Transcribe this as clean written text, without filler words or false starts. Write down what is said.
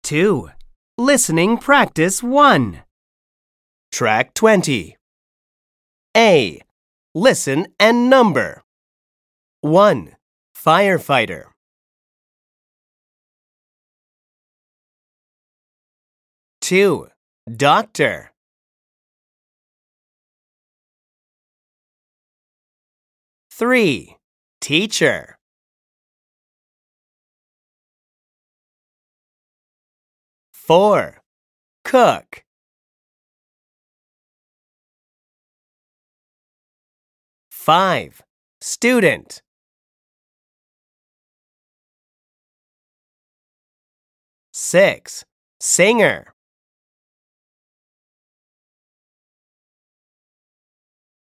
2. Listening Practice 1. Track 20. A. Listen and number. 1. Firefighter. 2. Doctor. 3. Teacher. 4. Cook. 5. Student. 6. Singer.